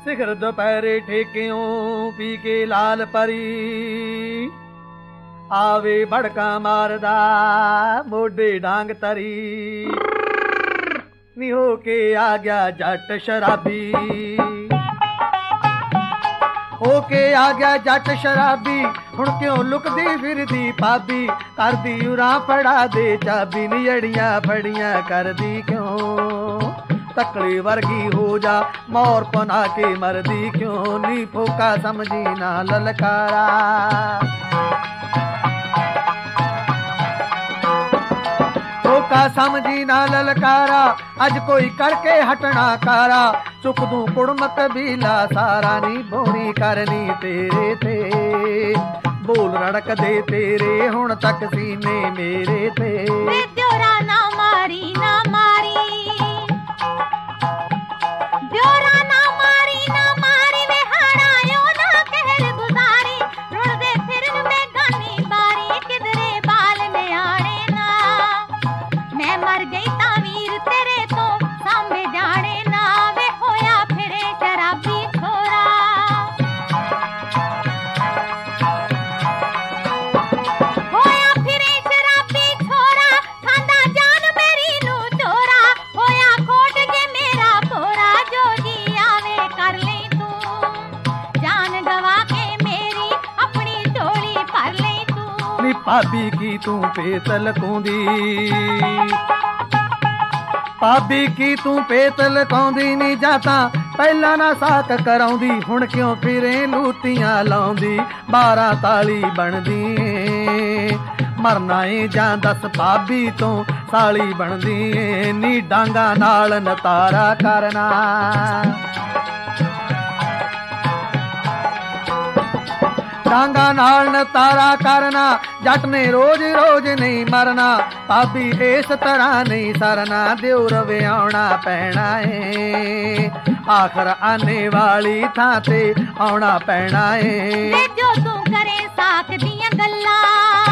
ਸਿਖਰ ਦੁਪਹਿਰੇ ਠੇਕਿਓਂ ਪੀ ਕੇ ਲਾਲ ਪਰੀ ਆਵੇ ਭੜਕਾ ਮਾਰਦਾ ਮੋਢੇ ਡਾਂਗ ਤਰੀ ਨੀ ਹੋ ਕੇ ਆ ਗਿਆ ਜੱਟ ਸ਼ਰਾਬੀ ਹੋ ਕੇ ਆ ਗਿਆ ਜੱਟ ਸ਼ਰਾਬੀ ਹੁਣ ਕਿਉਂ ਲੁਕਦੀ ਫਿਰਦੀ ਭਾਬੀ ਕਰਦੀ ਉਰਾਂ ਫੜਾ ਦੇ ਚਾਬੀ ਨਿੜੀਆਂ ਫੜੀਆਂ ਕਰਦੀ ਕਿਉਂ ਤਕੜੀ ਵਰਗੀ ਹੋ ਜਾ ਮੌਰ ਪਨਾ ਕੇ ਮਰਦੀ ਕਿਉਂ ਨੀ ਫੋਕਾ ਸਮਝੀ ਨਾ ਲਲਕਾਰਾ ਫੋਕਾ ਸਮਝੀ ਨਾ ਲਲਕਾਰਾ ਅੱਜ ਕੋਈ ਕਰਕੇ ਹਟਣਾ ਕਾਰਾ ਚੁੱਕ ਦੂੰ ਕੁੜਮ ਕਬੀਲਾ ਸਾਰਾ ਨੀ ਬੋਣੀ ਕਰਨੀ ਤੇਰੇ ਤੇ ਬੋਲ ਰੜਕਦੇ ਤੇਰੇ ਹੁਣ ਤੱਕ ਸੀਨੇ ਮੇਰੇ ਤੇ ਦਿਓਰਾ ਨਾ ਮਾਰੀ ਨਾ ਮਾਰੀ ਦਿਓਰਾ ਨਾ ਮਾਰੀ ਵੇ ਹਣਾਇਓ ਨਾ ਕਹਿਰ ਗੁਜ਼ਾਰੀ ਰੁੜਦੇ ਫਿਰਨ ਬੇਗਾਨੀ ਬਾਰੀ ਕਿਧਰੇ ਬਾਲ ਨਿਆਣੇ ਨਾ ਮੈਂ ਮਰ ਗਈ ਤਾਂ ਵੀਰ ਤੇਰੇ ਤੋਂ ਸਾਂਭੇ ਜਾਣੇ ਨਾ ਵੇ ਹੋਇਆ ਫਿਰੇ ਸ਼ਰਾਬੀ ਛੋਰਾ ਹੋਇਆ ਫਿਰੇ ਸ਼ਰਾਬੀ ਛੋਰਾ ਖਾਂਦਾ ਜਾਨ ਮੇਰੀ ਨੂੰ ਚੋਰਾ ਹੋਇਆ ਖੋਟ ਜੇ ਮੇਰਾ ਭੋਰਾ ਜੋ ਜੀ ਆਵੇ ਕਰ ਲਈ ਤੂੰ ਜਾਨ ਗਵਾ ਕੇ ਮੇਰੀ ਆਪਣੀ ਝੋਲੀ ਭਰ ਲਈ ਤੂੰ ਨੀ ਭਾਬੀ ਕੀ ਤੂੰ ਪੇਤ ਲਕਾਉਂਦੀ ਭਾਬੀ ਕੀ ਤੂੰ ਪੇਤ ਲਕਾਉਂਦੀ ਨੀ ਜਾਂ ਤਾਂ ਪਹਿਲਾਂ ਨਾ ਸਾਕ ਕਰਾਉਂਦੀ ਹੁਣ ਕਿਉਂ ਫਿਰੇ ਲੂਤੀਆਂ ਲਾਉਂਦੀ 12 ਤਾਲੀ ਬਣਦੀ ਏ ਮਰਨਾ ਏ ਜਾਂ ਦੱਸ ਭਾਬੀ ਤੋਂ ਸਾਲੀ ਬਣਦੀ ਏ ਨੀ ਡਾਂਗਾ ਨਾਲ ਨਤਾਰਾ ਕਰਨਾ ਡਾਂਗਾ ਨਾਲ ਨਤਾਰਾ ਕਰਨਾ ਜੱਟ ਨੇ ਰੋਜ਼ ਰੋਜ਼ ਨਹੀਂ ਮਰਨਾ ਭਾਬੀ ਇਸ ਤਰ੍ਹਾਂ ਨਹੀਂ ਸਰਨਾ ਦਿਉਰ ਵਿਆਉਣਾ ਪੈਣਾ ਏ ਆਖਰ ਆਨੇ ਵਾਲੀ ਥਾਂ ਤੇ ਆਉਣਾ ਪੈਣਾ ਏ ਜੋ ਤੂੰ ਕਰੇ ਸਾਕ ਦੀਆਂ ਗੱਲਾਂ